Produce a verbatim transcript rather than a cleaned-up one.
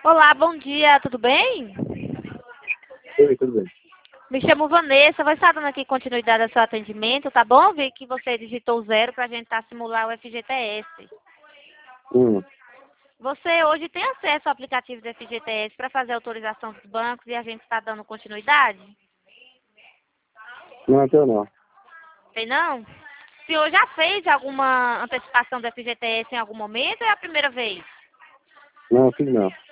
Olá, bom dia, tudo bem? Oi, tudo bem. Me chamo Vanessa, vai estar dando aqui continuidade ao seu atendimento, tá bom? Vi que você digitou zero para a gente tá simular o F G T S. Hum, Você hoje tem acesso ao aplicativo do F G T S para fazer a autorização dos bancos e a gente está dando continuidade? não, tenho não. Tem não? O senhor já fez alguma antecipação do F G T S em algum momento ou é a primeira vez? Não, fiz não.